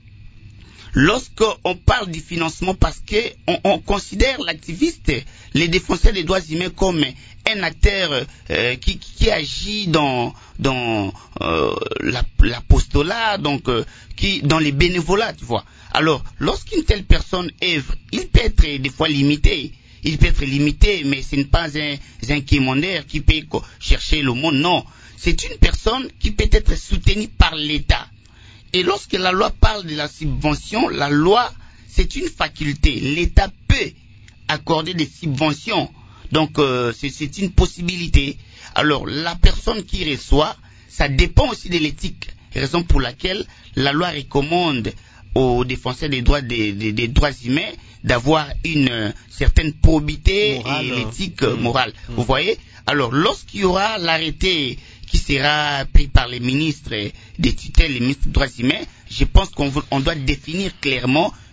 lorsqu'on parle du financement, parce qu'on on considère l'activiste, les défenseurs des droits humains comme un acteur euh, qui, qui agit dans, dans euh, l'apostolat, donc euh, qui dans les bénévolats, tu vois. Alors, lorsqu'une telle personne œuvre, il peut être des fois limité. Il peut être limité, mais ce n'est pas un, un quémandeur qui peut chercher le monde, non. C'est une personne qui peut être soutenue par l'État. Et lorsque la loi parle de la subvention, la loi, c'est une faculté. L'État peut accorder des subventions. Donc, euh, c'est une possibilité. Alors, la personne qui reçoit, ça dépend aussi de l'éthique. Raison pour laquelle la loi recommande aux défenseurs des droits, des, des, des droits humains d'avoir une euh, certaine probité morale, et l'éthique euh, morale. Mmh. Vous voyez? Alors, lorsqu'il y aura l'arrêté qui sera pris par les ministres des tutelles, les ministres des droits humains, je pense qu'on on doit définir clairement,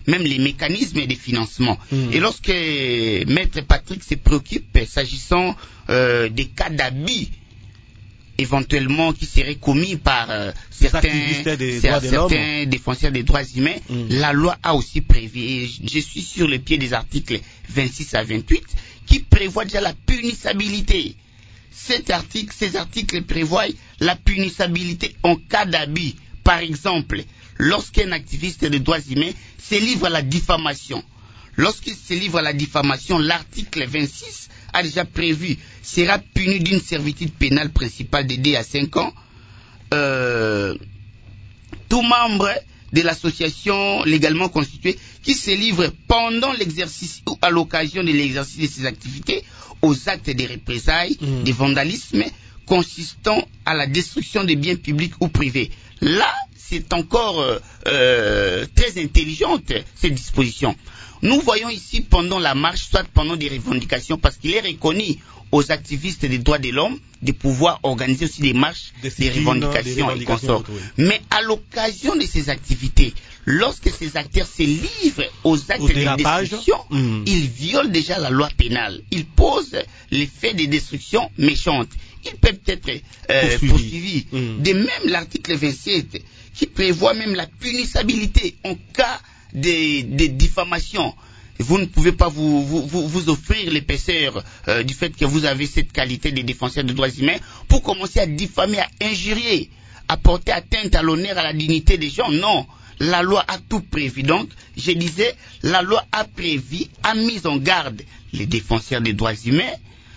même les mécanismes de financement. Mmh. Et lorsque Maître Patrick se préoccupe s'agissant euh, des cas d'abus éventuellement qui seraient commis par euh, certains, des certains défenseurs des droits humains, mmh. la loi a aussi prévu, et je suis sur le pied des articles vingt-six à vingt-huit, qui prévoient déjà la punissabilité. Cet article, ces articles prévoient la punissabilité en cas d'abus. Par exemple, lorsqu'un activiste des droits humains se livre à la diffamation, lorsqu'il se livre à la diffamation, l'article vingt-six a déjà prévu, sera puni d'une servitude pénale principale de deux à cinq ans. Euh, tout membre de l'association légalement constituée qui se livre pendant l'exercice ou à l'occasion de l'exercice de ses activités aux actes de représailles, mmh. de vandalisme consistant à la destruction des biens publics ou privés. Là, c'est encore euh, euh, très intelligente, cette disposition. Nous voyons ici pendant la marche, soit pendant des revendications, parce qu'il est reconnu aux activistes des droits de l'homme de pouvoir organiser aussi des marches, des, des revendications, des revendications et consorts. Mais à l'occasion de ces activités, lorsque ces acteurs se livrent aux actes Au de destruction, mmh. ils violent déjà la loi pénale. Ils posent les faits de destruction méchantes. Ils peuvent être euh, poursuivis. poursuivis. Mmh. De même, l'article vingt-sept, qui prévoit même la punissabilité en cas de, de diffamation. Vous ne pouvez pas vous, vous, vous, vous offrir l'épaisseur euh, du fait que vous avez cette qualité de défenseur des droits humains pour commencer à diffamer, à injurier, à porter atteinte à l'honneur, à la dignité des gens. Non, la loi a tout prévu. Donc, je disais, la loi a prévu, a mis en garde les défenseurs des droits humains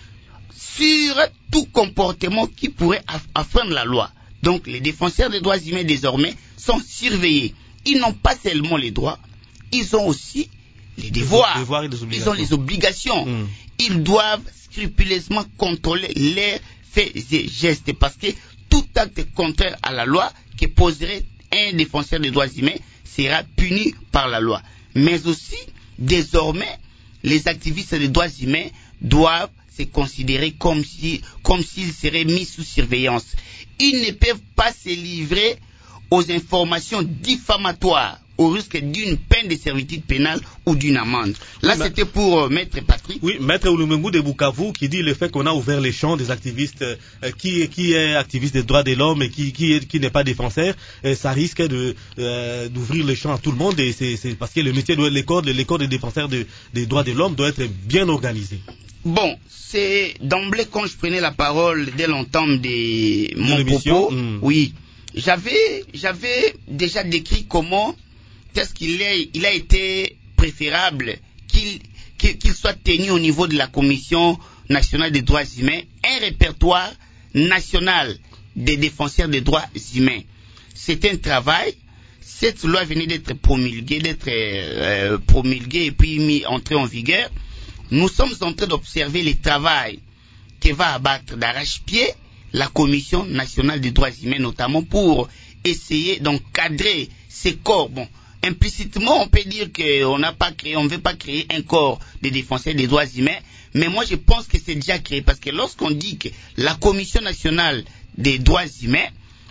sur tout comportement qui pourrait affreindre la loi. Donc, les défenseurs des droits humains désormais sont surveillés. Ils n'ont pas seulement les droits, ils ont aussi les devoirs, les devoirs et les ils ont les obligations. Mmh. Ils doivent scrupuleusement contrôler leurs faits et gestes parce que tout acte contraire à la loi que poserait un défenseur des droits humains sera puni par la loi. Mais aussi, désormais, les activistes des droits humains doivent se considérer comme si, comme s'ils seraient mis sous surveillance. Ils ne peuvent pas se livrer aux informations diffamatoires au risque d'une peine de servitude pénale ou d'une amende. Là, oui, c'était pour euh, Maître Patrick. Oui, Maître Ouloumengu de Bukavu qui dit le fait qu'on a ouvert les champs des activistes, euh, qui, qui est activiste des droits de l'homme et qui, qui, est, qui n'est pas défenseur, euh, ça risque de, euh, d'ouvrir les champs à tout le monde et c'est, c'est parce que le métier, doit, les corps, les corps des défenseurs de, des droits de l'homme doit être bien organisé. Bon, c'est d'emblée quand je prenais la parole dès l'entame de mon propos, mmh. oui, j'avais, j'avais déjà décrit comment est-ce qu'il est, il a été préférable qu'il, qu'il, qu'il soit tenu au niveau de la Commission nationale des droits humains un répertoire national des défenseurs des droits humains. C'est un travail. Cette loi venait d'être promulguée, d'être euh, promulguée et puis mis entrée en vigueur. Nous sommes en train d'observer le travail que va abattre d'arrache-pied la Commission nationale des droits humains, notamment pour essayer d'encadrer ces corps. Bon, implicitement, on peut dire qu'on n'a pas créé, on ne veut pas créer un corps de défenseurs des droits humains, mais moi je pense que c'est déjà créé, parce que lorsqu'on dit que la Commission nationale des droits humains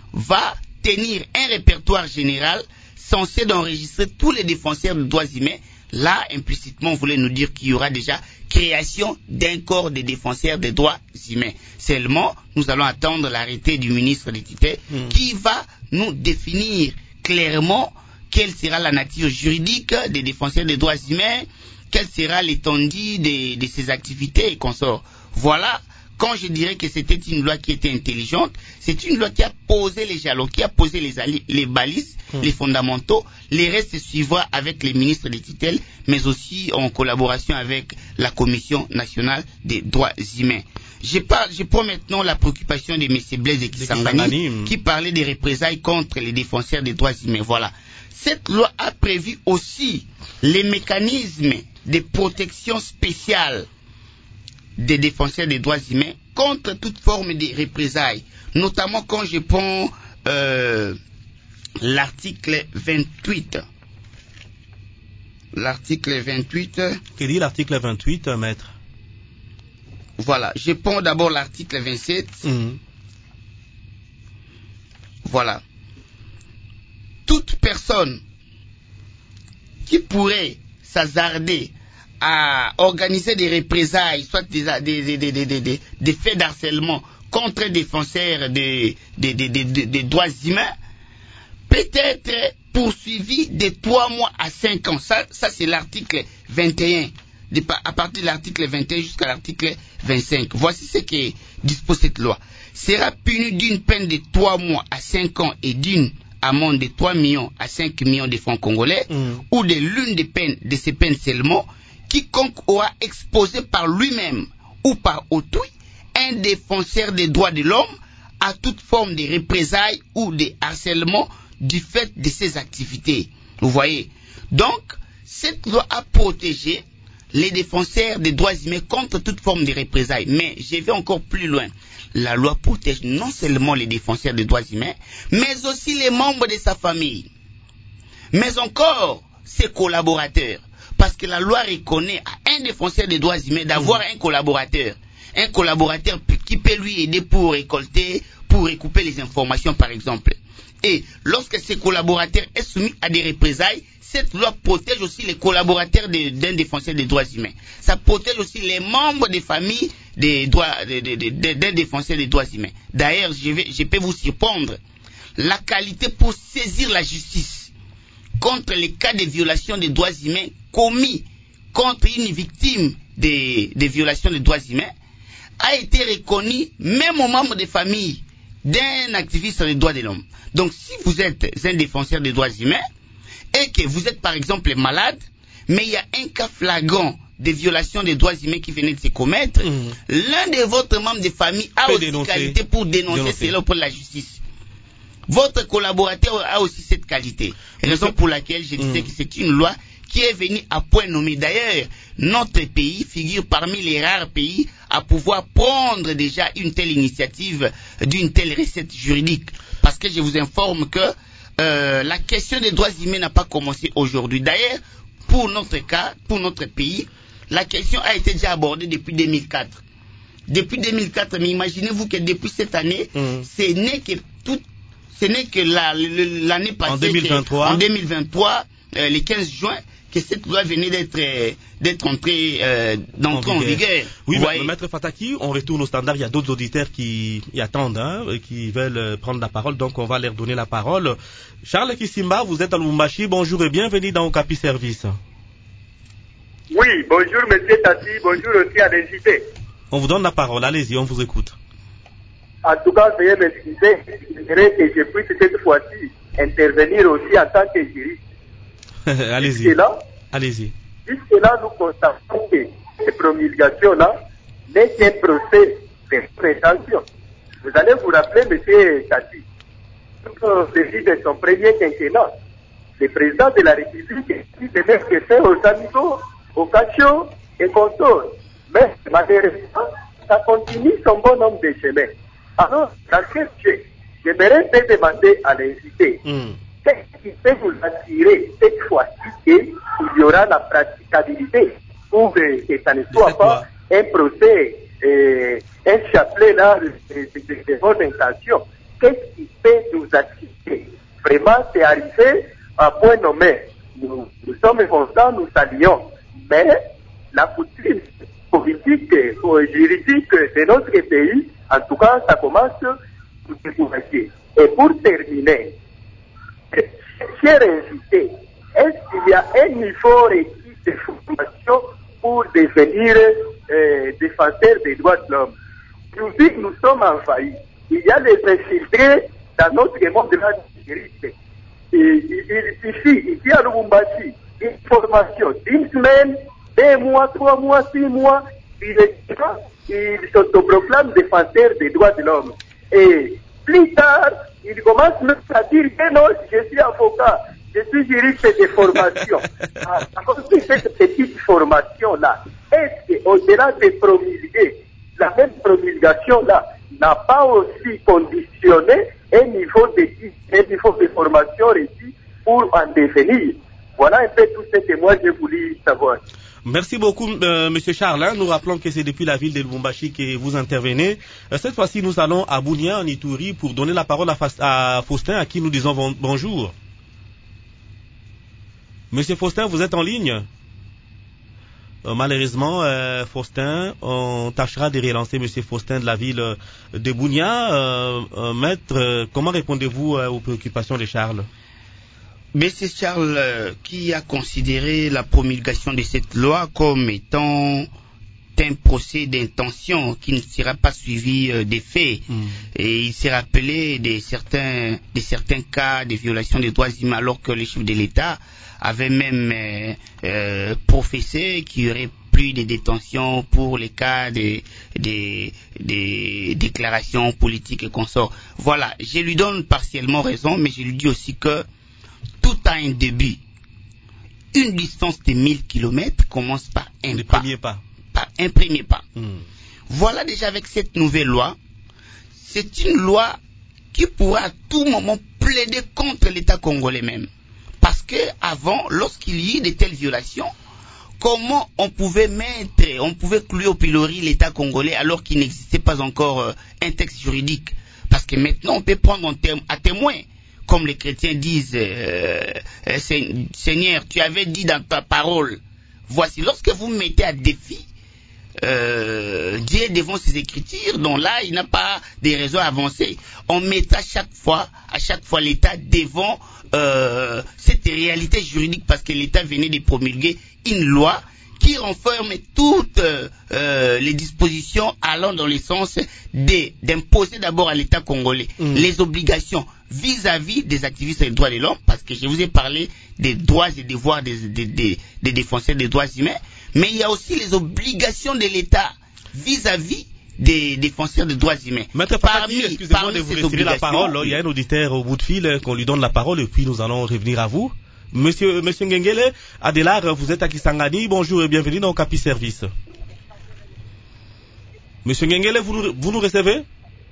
va tenir un répertoire général censé d'enregistrer tous les défenseurs des droits humains, là, implicitement, on voulait nous dire qu'il y aura déjà création d'un corps de défenseurs des droits humains. Seulement, nous allons attendre l'arrêté du ministre de tutelle mmh. qui va nous définir clairement quelle sera la nature juridique des défenseurs des droits humains, quelle sera l'étendue de, de ces activités et consorts. Voilà, quand je dirais que c'était une loi qui était intelligente, c'est une loi qui a posé les jalons, qui a posé les, les balises, mmh. les fondamentaux. Les restes suivra avec les ministres des tutelles, mais aussi en collaboration avec la Commission nationale des droits humains. Je, parle, je prends maintenant la préoccupation de M. Blaise Kisangani, qui parlait des représailles contre les défenseurs des droits humains. Voilà. Cette loi a prévu aussi les mécanismes de protection spéciale des défenseurs des droits humains contre toute forme de représailles. Notamment quand je prends euh, l'article vingt-huit. L'article vingt-huit. Que dit l'article vingt-huit, maître? Voilà. Je prends d'abord l'article vingt-sept. Mmh. Voilà. Toute personne qui pourrait s'hasarder à organiser des représailles, soit des, des, des, des, des, des, des faits d'harcèlement contre les défenseurs des, des, des, des, des, des droits humains, peut être poursuivi de trois mois à cinq ans. Ça, ça c'est l'article vingt et un. De, à partir de l'article vingt et un jusqu'à l'article vingt-cinq. Voici ce que dispose cette loi. Sera puni d'une peine de trois mois à cinq ans et d'une amende de trois millions à cinq millions de francs congolais, mmh. ou de l'une des peines de ces peines seulement, quiconque aura exposé par lui-même ou par autrui un défenseur des droits de l'homme à toute forme de représailles ou de harcèlement du fait de ses activités. Vous voyez. Donc, cette loi a protégé les défenseurs des droits humains contre toute forme de représailles. Mais je vais encore plus loin. La loi protège non seulement les défenseurs des droits humains, mais aussi les membres de sa famille. Mais encore ses collaborateurs. Parce que la loi reconnaît à un défenseur des droits humains d'avoir mmh. un collaborateur. Un collaborateur qui peut lui aider pour récolter, pour recouper les informations par exemple. Et lorsque ces collaborateurs sont soumis à des représailles, cette loi protège aussi les collaborateurs d'un défenseur des droits humains. Ça protège aussi les membres des familles des droits, de, de, de, de, d'un défenseur des droits humains. D'ailleurs, je, vais, je peux vous surprendre. La qualité pour saisir la justice contre les cas de violation des droits humains commis contre une victime des, des violations des droits humains a été reconnue même aux membres des familles d'un activiste des droits de l'homme. Donc, si vous êtes un défenseur des droits humains, et que vous êtes par exemple malade, mais il y a un cas flagrant de violation des droits humains qui venait de se commettre, mmh. l'un de votre membre de famille a peut aussi dénoncer. qualité pour dénoncer, dénoncer. cela pour la justice. Votre collaborateur a aussi cette qualité. Raison pour laquelle je disais mmh. que c'est une loi qui est venue à point nommé. D'ailleurs, notre pays figure parmi les rares pays à pouvoir prendre déjà une telle initiative d'une telle recette juridique. Parce que je vous informe que Euh, la question des droits humains n'a pas commencé aujourd'hui. D'ailleurs, pour notre cas, pour notre pays, la question a été déjà abordée depuis deux mille quatre. Depuis deux mille quatre, mais imaginez-vous que depuis cette année, mmh. ce n'est que tout, ce n'est que la, l'année passée, en deux mille vingt-trois, en deux mille vingt-trois, euh, le quinze juin, que cette loi venait d'être euh, d'être entrée euh, d'entrer en vigueur. Oui, mais, mais Maître Fataki, on retourne au standard. Il y a d'autres auditeurs qui y attendent, hein, qui veulent prendre la parole, donc on va leur donner la parole. Charles Kisimba, vous êtes à Lubumbashi. Bonjour et bienvenue dans Okapi Service. Oui, bonjour Monsieur Tati, bonjour aussi à l'invité. On vous donne la parole. Allez-y, on vous écoute. En tout cas, veuillez m'excuser. Je dirais que je puisse cette fois-ci intervenir aussi en tant que juriste. Allez-y. Jusque-là, Allez-y. Jusque-là, nous constatons que ces promulgations-là n'est qu'un procès de prétention. Vous allez vous rappeler, M. Tati, depuis de son premier quinquennat, le président de la République qui tenait que faire aux amigos, aux cachos et consorts. Mais malheureusement, ça continue son bon nombre de chemins. Alors, dans ce sujet, j'aimerais te demander à l'invité, mm. qu'est-ce qui peut vous attirer cette fois-ci qu'il y aura la praticabilité pour que, que ça ne soit pas un procès, euh, un chapelet là de, de, de, de bonne intention. Qu'est-ce qui peut nous attirer? Vraiment, c'est arrivé à point nommé. Nous, nous sommes contents, nous saluons. Mais la coutume politique ou juridique de notre pays, en tout cas, ça commence à nous décourager. Et pour terminer, chers invités, est-ce qu'il y a un niveau requis de formation pour devenir euh, défenseur des droits de l'homme? Aujourd'hui, nous sommes en faillite. Il y a des infiltrés dans notre monde de la sécurité. Il, il suffit, ici à Lubumbashi, une formation d'une semaine, deux mois, trois mois, six mois, il, il s'autoproclame défenseur des droits de l'homme. Et plus tard, il commence même à dire que non, je suis avocat, je suis juriste de formation. À cause de cette petite formation-là, est-ce qu'au-delà de promulguer, la même promulgation-là n'a pas aussi conditionné un niveau de, un niveau de formation reçu pour en devenir? Voilà un peu tout ce que moi je voulais savoir. Merci beaucoup, euh, Monsieur Charles. Nous rappelons que c'est depuis la ville de Lubumbashi que vous intervenez. Euh, cette fois-ci, nous allons à Bunia, en Ituri, pour donner la parole à, Fa- à Faustin, à qui nous disons bon- bonjour. Monsieur Faustin, vous êtes en ligne? Euh, malheureusement, euh, Faustin, on tâchera de relancer Monsieur Faustin de la ville de Bunia. Euh, euh, maître, euh, comment répondez-vous euh, aux préoccupations de Charles? Monsieur Charles, euh, qui a considéré la promulgation de cette loi comme étant un procès d'intention qui ne sera pas suivi euh, des faits. Mm. Et il s'est rappelé de certains, de certains cas de violation des droits humains alors que le chef de l'État avait même euh, euh, professé qu'il y aurait plus de détention pour les cas de, de, de déclarations politiques et consorts. Voilà, je lui donne partiellement raison, mais je lui dis aussi que tout a un début. Une distance de mille kilomètres commence par un le pas. premier pas. Par un premier pas. Mm. Voilà déjà avec cette nouvelle loi, c'est une loi qui pourra à tout moment plaider contre l'État congolais même. Parce que avant, lorsqu'il y eut de telles violations, comment on pouvait mettre, on pouvait clouer au pilori l'État congolais alors qu'il n'existait pas encore euh, un texte juridique? Parce que maintenant on peut prendre en terme, à témoin, comme les chrétiens disent, euh, euh, Seigneur, tu avais dit dans ta parole, voici, lorsque vous me mettez à défi, Euh, Dieu devant ses écritures, donc là il n'a pas des raisons avancées. On mettra chaque fois, à chaque fois l'État devant euh, cette réalité juridique parce que l'État venait de promulguer une loi qui renferme toutes euh, les dispositions allant dans le sens d'imposer d'abord à l'État congolais mmh. les obligations vis-à-vis des activistes des droits de l'homme, parce que je vous ai parlé des droits et devoirs des, des, des, des défenseurs des droits humains, mais il y a aussi les obligations de l'État vis-à-vis des défenseurs des droits humains. Maître Fataki, excusez-moi de vous retirer la parole. Il y a un auditeur au bout de fil qu'on lui donne la parole et puis nous allons revenir à vous. Monsieur, Monsieur Ngengele, Adélar, vous êtes à Kisangani. Bonjour et bienvenue dans Capi Service. Monsieur Ngengele, vous nous, vous nous recevez?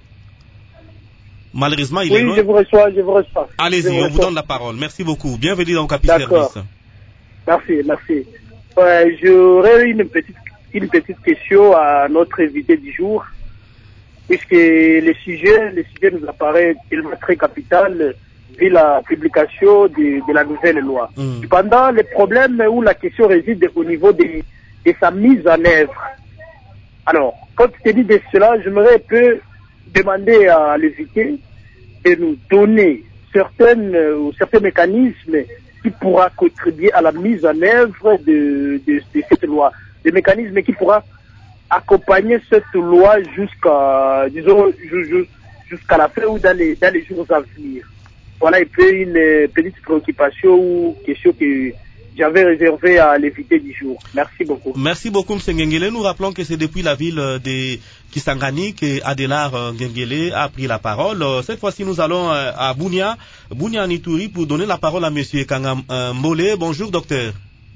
Malheureusement, il oui, est loin. Oui, je vous reçois, je vous reçois. Allez-y, on reçois. vous donne la parole. Merci beaucoup. Bienvenue dans Capi Service. Merci, merci. Ouais, j'aurais une petite, une petite question à notre invité du jour, puisque le sujet, le sujet nous apparaît tellement très capital vu la publication de, de la nouvelle loi. Mm. Cependant, le problème où la question réside au niveau de, de sa mise en œuvre. Alors, quand tu te dis de cela, j'aimerais un peu demander à l'invité de nous donner certaines, euh, certains mécanismes qui pourra contribuer à la mise en œuvre de, de, de cette loi. Des mécanismes qui pourra accompagner cette loi jusqu'à, disons, jusqu'à la fin ou dans les, dans les jours à venir. Voilà un peu une petite préoccupation ou question que j'avais réservée à l'invité du jour. Merci beaucoup. Merci beaucoup, M. Ngengele. Nous rappelons que c'est depuis la ville de Kisangani que Adélar Ngengele a pris la parole. Cette fois-ci, nous allons à Bunia, Bunia Nituri, pour donner la parole à M. Ekanga Mbole. Bonjour, docteur.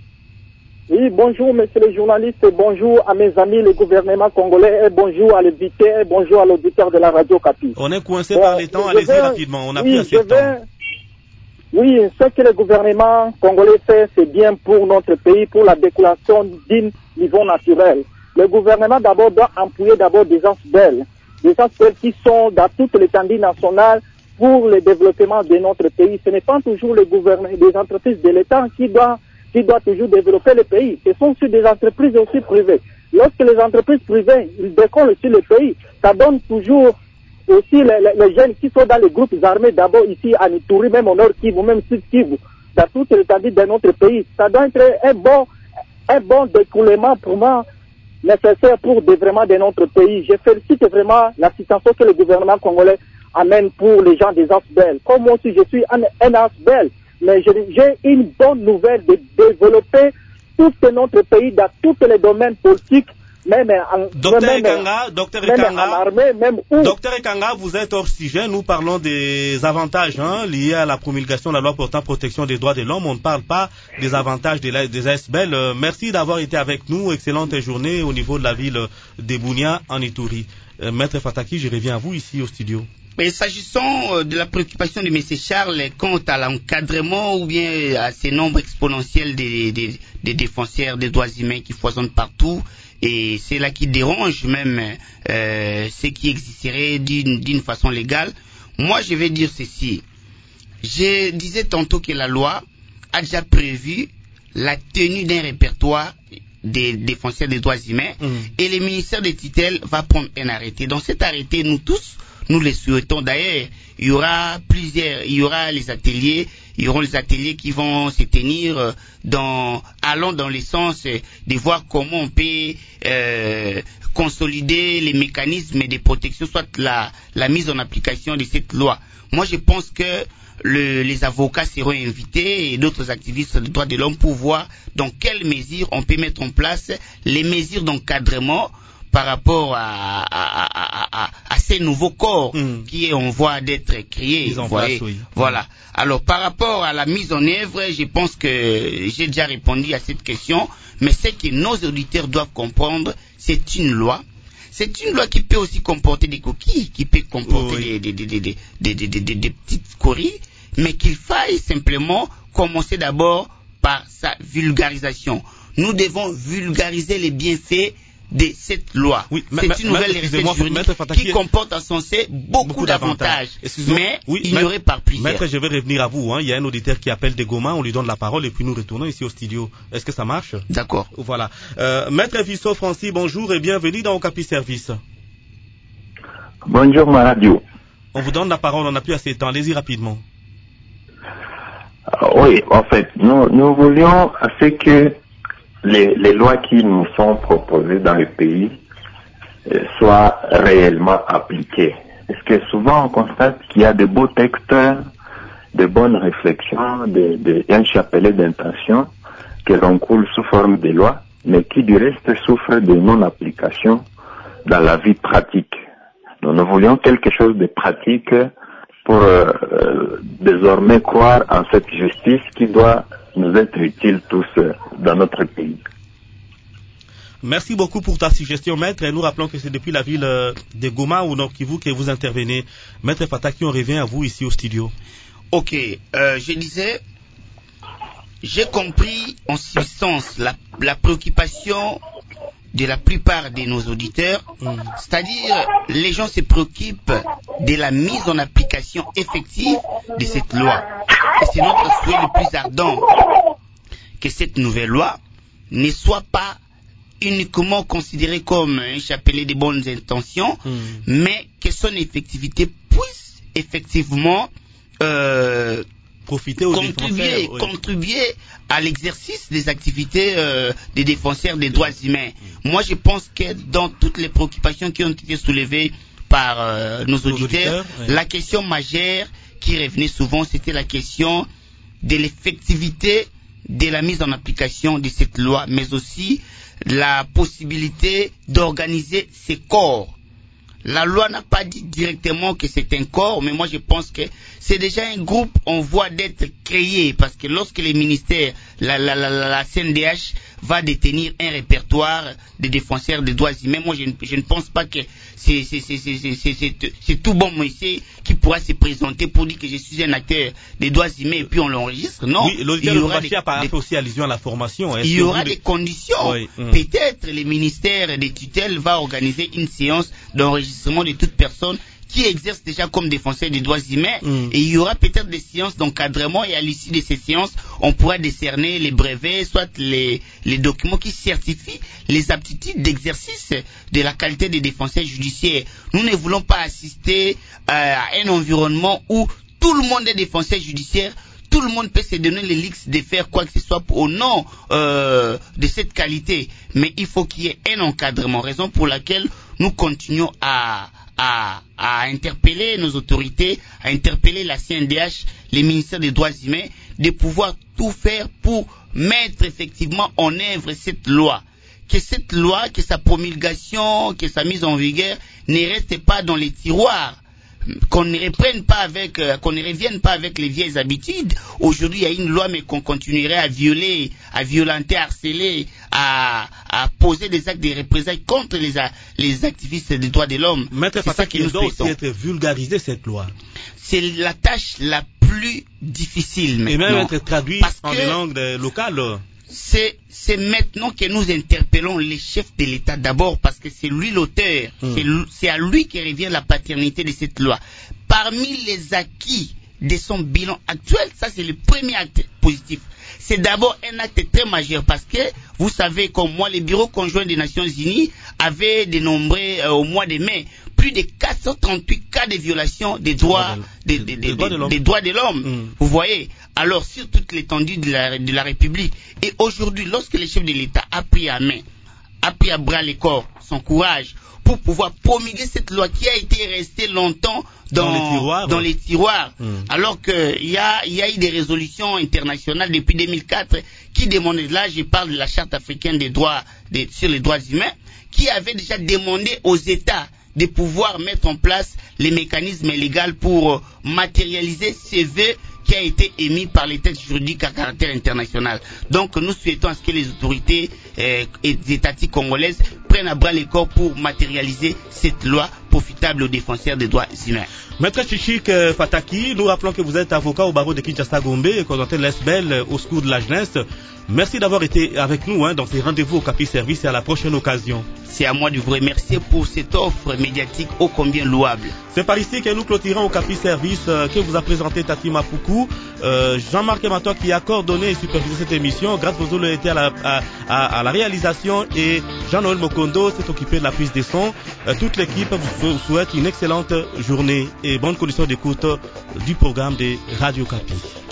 Oui, bonjour, monsieur le journaliste, bonjour à mes amis, le gouvernement congolais, et bonjour à l'invité, et bonjour à l'auditeur de la radio Capi. On est coincé bon, par les temps, allez-y rapidement, on a oui, plus assez de temps. Oui, ce que le gouvernement congolais fait, c'est bien pour notre pays, pour la déclaration d'un niveau naturel. Le gouvernement d'abord doit employer d'abord des asbels, des asbels qui sont dans toute l'étendue nationale pour le développement de notre pays. Ce n'est pas toujours le gouvernement, les entreprises de l'État qui doivent qui doit toujours développer le pays. Ce sont aussi des entreprises aussi privées. Lorsque les entreprises privées ils décollent aussi le pays, ça donne toujours aussi les, les, les jeunes qui sont dans les groupes armés, d'abord ici à Nituri, même au Nord Kivu, même Sud Kivu, dans toute l'étendue de notre pays. Ça doit être un bon, un bon découlement pour moi nécessaire pour le développement de notre pays. Je félicite vraiment l'assistance que le gouvernement congolais amène pour les gens des Asbel. Comme moi aussi je suis un, un Asbel, mais j'ai une bonne nouvelle de développer tout notre pays dans tous les domaines politiques, même en, Docteur même, Ekanga, Docteur même Ekanga, en armée, même où. Docteur Ekanga, vous êtes hors sujet. Nous parlons des avantages hein, liés à la promulgation de la loi portant protection des droits de l'homme. On ne parle pas des avantages des, des A S B L. Euh, merci d'avoir été avec nous. Excellente journée au niveau de la ville de Bunia en Ituri. Euh, Maître Fataki, je reviens à vous ici au studio. Mais s'agissant de la préoccupation de M. Charles quant à l'encadrement ou bien à ces nombres exponentiels des, des, des défenseurs des droits humains qui foisonnent partout, et c'est là qui dérange même euh, ce qui existerait d'une, d'une façon légale, moi je vais dire ceci. Je disais tantôt que la loi a déjà prévu la tenue d'un répertoire des défenseurs des droits humains mmh. et le ministère des tutelles va prendre un arrêté. Dans cet arrêté, nous tous, nous les souhaitons. D'ailleurs, il y aura plusieurs, il y aura les ateliers, il y aura les ateliers qui vont se tenir dans, allant dans le sens de voir comment on peut euh, consolider les mécanismes de protection, soit la, la mise en application de cette loi. Moi, je pense que le, les avocats seront invités et d'autres activistes des droits de l'homme pour voir dans quelles mesures on peut mettre en place les mesures d'encadrement par rapport à, à, à, à, à ces nouveaux corps mmh. qui est en voie d'être créés. Vous voyez, place, oui. Voilà. Alors, par rapport à la mise en œuvre, je pense que j'ai déjà répondu à cette question, mais ce que nos auditeurs doivent comprendre, c'est une loi. C'est une loi qui peut aussi comporter des coquilles, qui peut comporter oui. des, des, des, des, des, des, des, des, des petites scories, mais qu'il faille simplement commencer d'abord par sa vulgarisation. Nous devons vulgariser les bienfaits de cette loi. Oui, c'est une nouvelle recette juridique qui comporte en son sein beaucoup, beaucoup d'avantages, mais oui, ignorée par plusieurs. Maître, je vais revenir à vous. Hein. Il y a un auditeur qui appelle de Goma, on lui donne la parole et puis nous retournons ici au studio. Est-ce que ça marche? D'accord. Voilà. Euh, Maître Visso Francis, bonjour et bienvenue dans Okapi Service. Bonjour ma radio. On vous donne la parole, on n'a plus assez de temps, allez-y rapidement. Euh, oui, en fait, nous, nous voulions à ce que Les, les lois qui nous sont proposées dans le pays euh, soient réellement appliquées. Parce que souvent on constate qu'il y a de beaux textes, de bonnes réflexions, de, de, un chapelet d'intention que l'on coule sous forme de loi, mais qui du reste souffrent de non-application dans la vie pratique. Nous, nous voulions quelque chose de pratique pour euh, euh, désormais croire en cette justice qui doit nous être utile tous euh, dans notre pays. Merci beaucoup pour ta suggestion, Maître. Et nous rappelons que c'est depuis la ville de Goma ou Nord Kivu que vous intervenez. Maître Fataki, on revient à vous ici au studio. Ok, euh, je disais, j'ai compris en substance la, la préoccupation de la plupart de nos auditeurs, mmh. c'est-à-dire les gens se préoccupent de la mise en application effective de cette loi. Et c'est notre souhait le plus ardent que cette nouvelle loi ne soit pas uniquement considérée comme un chapelet de bonnes intentions, mmh. mais que son effectivité puisse effectivement euh, profiter aux contribuer, oui. contribuer à l'exercice des activités euh, des défenseurs des droits humains. Mmh. Moi, je pense que dans toutes les préoccupations qui ont été soulevées par euh, nos auditeurs, auditeurs oui. la question majeure qui revenait souvent, c'était la question de l'effectivité de la mise en application de cette loi, mais aussi la possibilité d'organiser ces corps. La loi n'a pas dit directement que c'est un corps, mais moi je pense que c'est déjà un groupe en voie d'être créé, parce que lorsque les ministères, la, la, la, la C N D H va détenir un répertoire des défenseurs des droits humains, moi je ne, je ne pense pas que c'est, c'est, c'est, c'est, c'est, c'est, c'est, c'est tout bon monsieur qui pourra se présenter pour dire que je suis un acteur des droits humains et puis on l'enregistre. Non. Oui, l'auditeur de a fait aussi allusion à la formation. Il y aura des conditions. Oui. Mmh. Peut-être le ministère des tutelles va organiser une séance d'enregistrement de toute personne qui exerce déjà comme défenseur des droits humains, mmh. et il y aura peut-être des séances d'encadrement, et à l'issue de ces séances, on pourra décerner les brevets, soit les, les documents qui certifient les aptitudes d'exercice de la qualité des défenseurs judiciaires. Nous ne voulons pas assister euh, à un environnement où tout le monde est défenseur judiciaire, tout le monde peut se donner les luxe de faire quoi que ce soit au nom euh, de cette qualité, mais il faut qu'il y ait un encadrement, raison pour laquelle nous continuons à À, à interpeller nos autorités, à interpeller la C N D H, les ministères des droits humains, de pouvoir tout faire pour mettre effectivement en œuvre cette loi. Que cette loi, que sa promulgation, que sa mise en vigueur ne reste pas dans les tiroirs. Qu'on ne reprenne pas avec, euh, qu'on ne revienne pas avec les vieilles habitudes. Aujourd'hui, il y a une loi, mais qu'on continuerait à violer, à violenter, à harceler, à, à poser des actes de représailles contre les, les activistes des droits de l'homme. Maître Fataki, il doit aussi être vulgarisé, cette loi. C'est la tâche la plus difficile maintenant. Et même être traduit en des langues locales. C'est, c'est maintenant que nous interpellons les chefs de l'État d'abord, parce que c'est lui l'auteur, mmh. c'est, c'est à lui que revient la paternité de cette loi. Parmi les acquis de son bilan actuel. Ça, c'est le premier acte positif. C'est d'abord un acte très majeur parce que, vous savez, comme moi, le Bureau conjoint des Nations Unies avait dénombré euh, au mois de mai plus de quatre cent trente-huit cas de violation des droits, des, des, des, des, des droits de l'homme. Mmh. Vous voyez, alors sur toute l'étendue de la, de la République. Et aujourd'hui, lorsque le chef de l'État a pris à main, a pris à bras le corps son courage pour pouvoir promulguer cette loi qui a été restée longtemps dans, dans les tiroirs, dans les tiroirs mmh. alors qu'il y a, y a eu des résolutions internationales depuis deux mille quatre qui demandaient, là je parle de la Charte africaine des droits, des, sur les droits humains, qui avait déjà demandé aux États de pouvoir mettre en place les mécanismes légaux pour matérialiser ces vœux qui a été émis par les textes juridiques à caractère international. Donc nous souhaitons à ce que les autorités euh, étatiques congolaises prennent à bras le corps pour matérialiser cette loi profitable aux défenseurs des droits humains. Maître Chichik Fataki, nous rappelons que vous êtes avocat au barreau de Kinshasa Gombe et coordonnateur de l'E S B E L au secours de la jeunesse. Merci d'avoir été avec nous hein, dans ces rendez-vous au Capi Service et à la prochaine occasion. C'est à moi de vous remercier pour cette offre médiatique ô combien louable. C'est par ici que nous clôturons au Capi Service euh, que vous a présenté Tati Mapoukou, euh, Jean-Marc Mato qui a coordonné et supervisé cette émission. Grâce aux autres était à la, à, à, à la réalisation et Jean-Noël Mokondo s'est occupé de la prise des sons. Euh, toute l'équipe vous souhaite une excellente journée et bonne condition d'écoute du programme de Radio Capi.